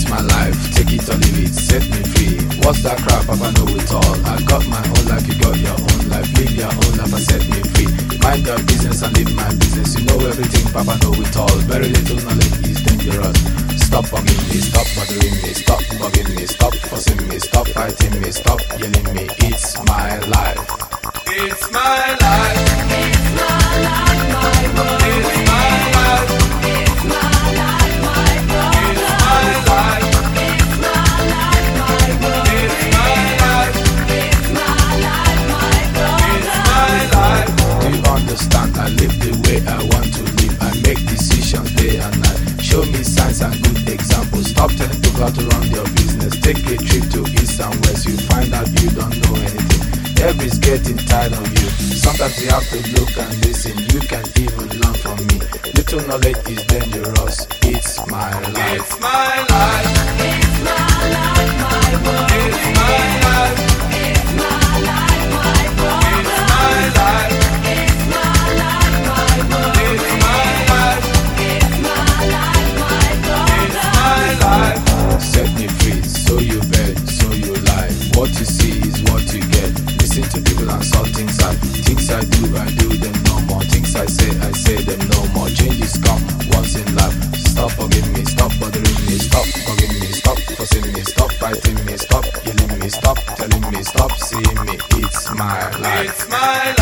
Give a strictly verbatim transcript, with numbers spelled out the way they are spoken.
It's my life, take it or leave it, set me free. What's that crap, Papa know it all. I got my own life, you got your own life. Live your own life and set me free. Mind your business and live my business. You know everything, Papa know it all. Very little knowledge is dangerous. Stop bugging me, stop bothering me, stop bugging me, stop fussing me, stop fighting me, stop yelling me. It's my life. It's my life. It's my life, my world. It's my life. It's my life, my world. It's my life. It's my life, my world. It's my life. It's my life, my world. It's my life. Do you understand? I live the way I want to live. I make decisions day and night. Show me signs and good examples. Stop telling people how to run your business. Take a trip to east and west. You find out you don't know anything. Everybody's getting tired of you. Sometimes you have to look and listen. You can even learn from me. Little knowledge is dangerous. It's my life. It's my life. It's my life, my world. It's my life. It's my life, my world. It's my life. It's my life, my world. It's my life. It's my life, my world. It's my life. Set me free, so you bet, so you lie. What you see is what you get. Listen to people and saw things I Things I do, I do them no more. Things I say, I say them no more. Changes come once in life. Stop bugging me, stop bothering me, stop bugging me, stop fussing me, stop fighting me, stop yelling me, stop telling me, stop seeing me. It's my life. It's my life.